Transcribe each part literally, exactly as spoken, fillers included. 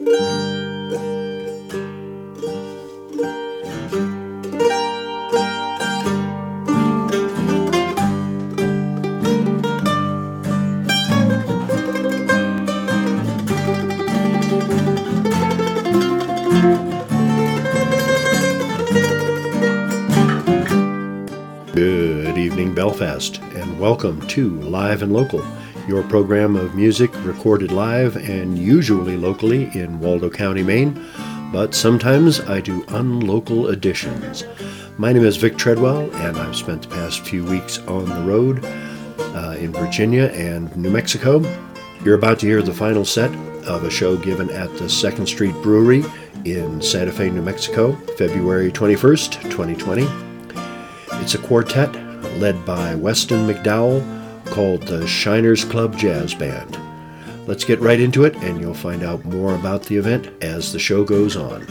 Good evening, Belfast, and welcome to Live and Local, your program of music recorded live and usually locally in Waldo County, Maine, but sometimes I do unlocal editions. My name is Vic Treadwell, and I've spent the past few weeks on the road uh, in Virginia and New Mexico. You're about to hear the final set of a show given at the Second Street Brewery in Santa Fe, New Mexico, February twenty-first, twenty twenty. It's a quartet led by Weston McDowell called the Shiners Club Jazz Band. Let's get right into it, and you'll find out more about the event as the show goes on.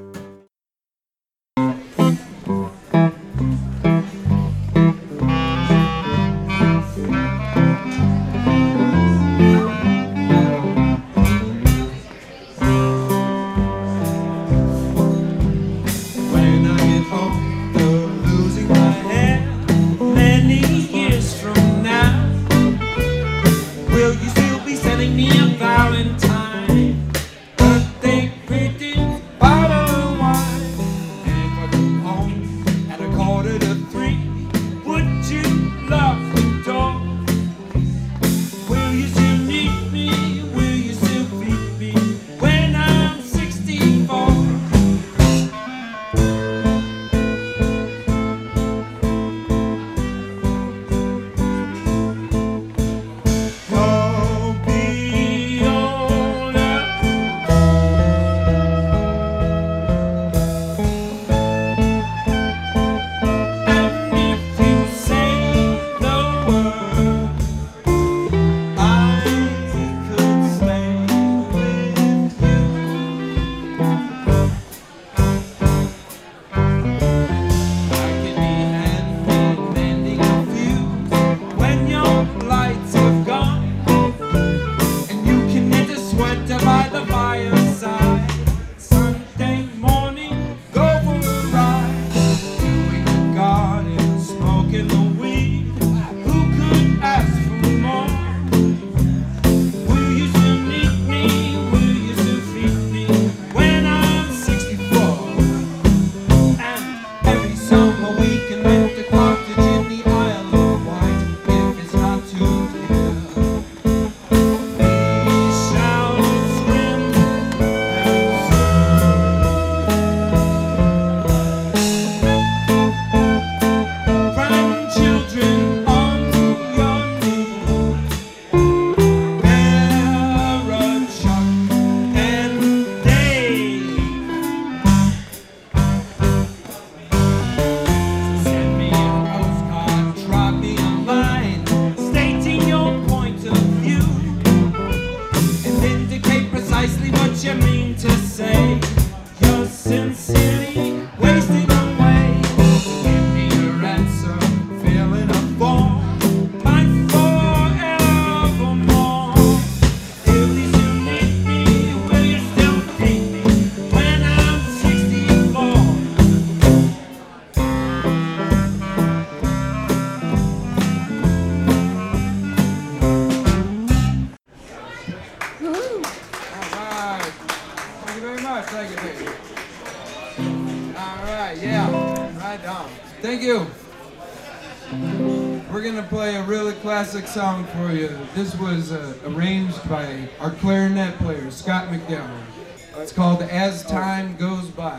Classic song for you. This was uh, arranged by our clarinet player, Scott McDowell. It's called As Time Goes By.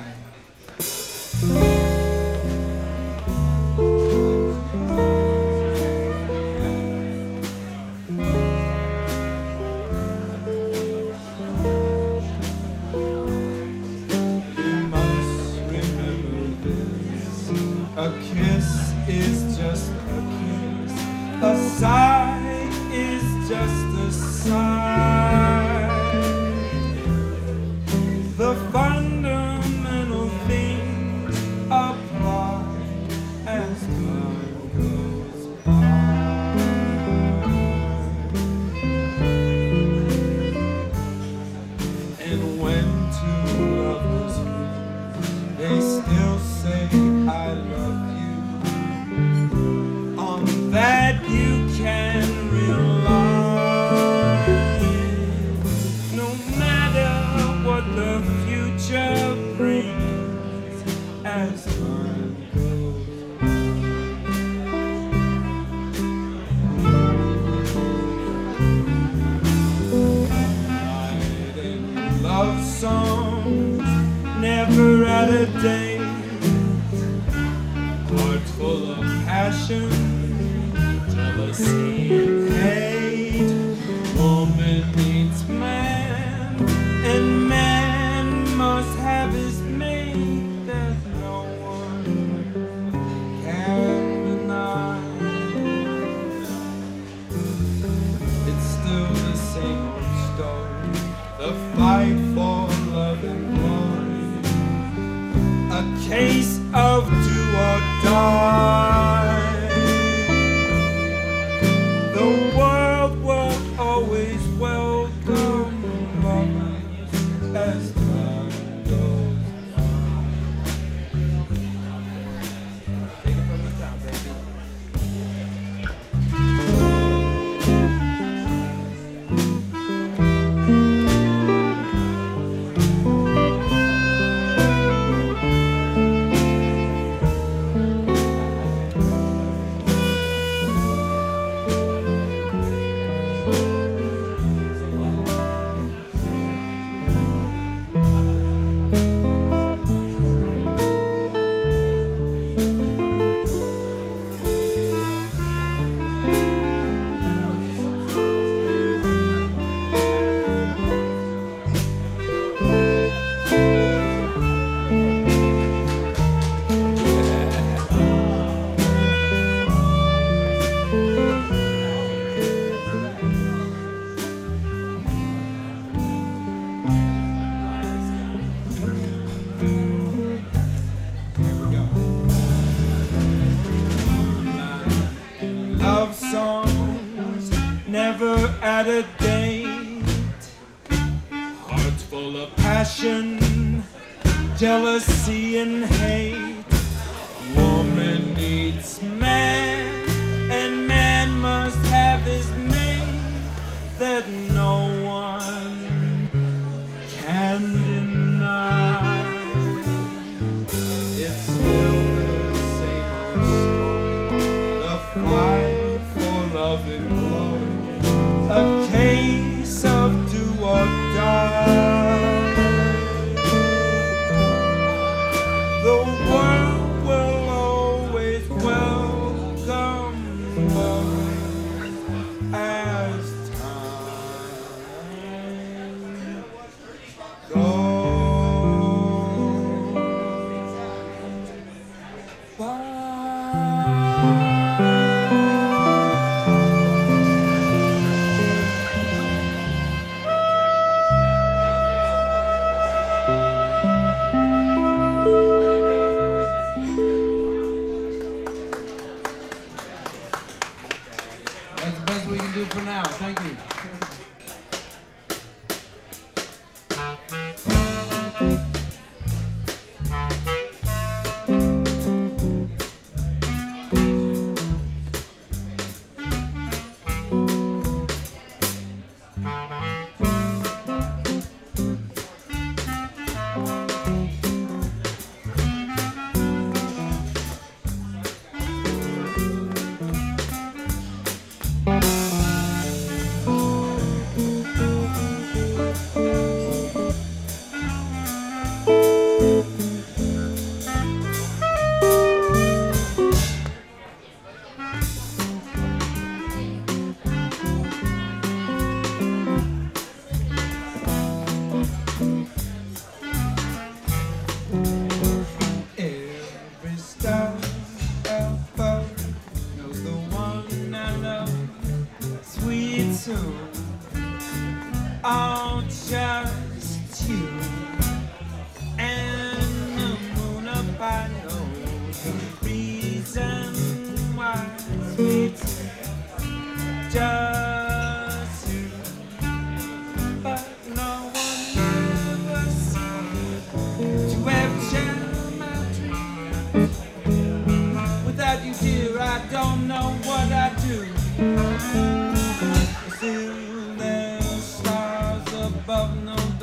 You must remember this. A kiss is just a kiss. A sigh is just a sigh. The fundamental things passion, jealousy, and hate. Woman needs man, and man must have his mate that no one can deny. It's still the same old story, the fight for love and glory, a case of do or die. The world will always welcome lovers as time goes on. Take it from the top, baby. Love songs never at a date, hearts full of passion, jealousy and hate. Woman needs man, and man must have his mate that no one can deny. It's still the same old story, the fight for love and glory, a case of do or die. The world will always welcome love as time goes by. That's the best we can do for now. Thank you. Every star above knows the one I love, sweet soon. Oh, just you and the moon up. I know the reason why, sweet soon. Just you, but no one ever seemed to have shared my dreams. Without you, dear, I don't know what I do. Still there's stars above, no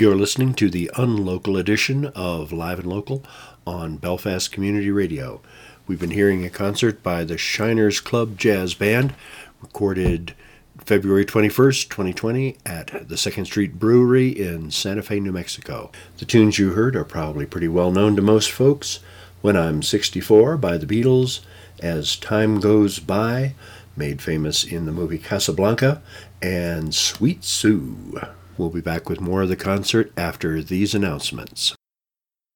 You're listening to the unlocal edition of Live and Local on Belfast Community Radio. We've been hearing a concert by the Shiners Club Jazz Band, recorded February twenty-first, twenty twenty, at the Second Street Brewery in Santa Fe, New Mexico. The tunes you heard are probably pretty well known to most folks. When I'm sixty-four by the Beatles, As Time Goes By, made famous in the movie Casablanca, and Sweet Sue. We'll be back with more of the concert after these announcements.